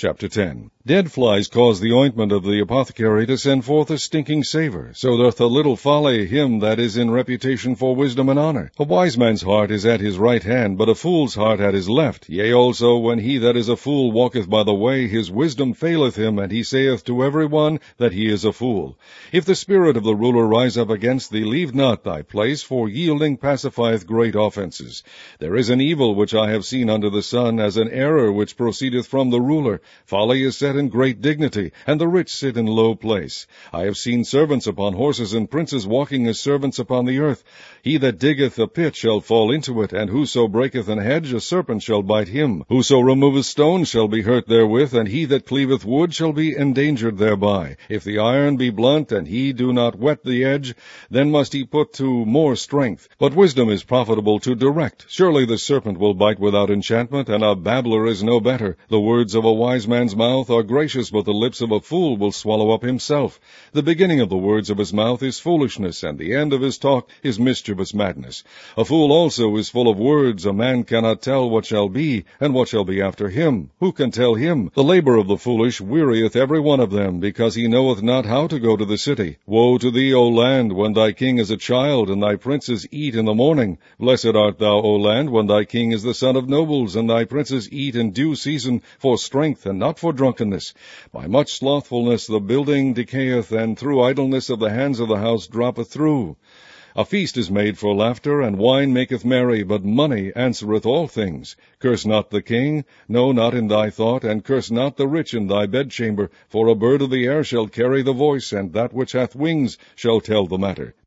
Chapter 10. Dead flies cause the ointment of the apothecary to send forth a stinking savour. So doth a little folly him that is in reputation for wisdom and honour. A wise man's heart is at his right hand, but a fool's heart at his left. Yea, also, when he that is a fool walketh by the way, his wisdom faileth him, and he saith to every one that he is a fool. If the spirit of the ruler rise up against thee, leave not thy place, for yielding pacifieth great offences. There is an evil which I have seen under the sun, as an error which proceedeth from the ruler. Folly is set in great dignity, and the rich sit in low place. I have seen servants upon horses, and princes walking as servants upon the earth. He that diggeth a pit shall fall into it, and whoso breaketh an hedge, a serpent shall bite him. Whoso removeth stones shall be hurt therewith, and he that cleaveth wood shall be endangered thereby. If the iron be blunt, and he do not whet the edge, then must he put to more strength. But wisdom is profitable to direct. Surely the serpent will bite without enchantment, and a babbler is no better. The words of a wise man's mouth are gracious, but the lips of a fool will swallow up himself. The beginning of the words of his mouth is foolishness, and the end of his talk is mischievous madness. A fool also is full of words. A man cannot tell what shall be, and what shall be after him. Who can tell him? The labor of the foolish wearieth every one of them, because he knoweth not how to go to the city. Woe to thee, O land, when thy king is a child, and thy princes eat in the morning. Blessed art thou, O land, when thy king is the son of nobles, and thy princes eat in due season for strength, and not for drunkenness. By much slothfulness the building decayeth, and through idleness of the hands of the house droppeth through. A feast is made for laughter, and wine maketh merry, but money answereth all things. Curse not the king, no, not in thy thought, and curse not the rich in thy bedchamber, for a bird of the air shall carry the voice, and that which hath wings shall tell the matter.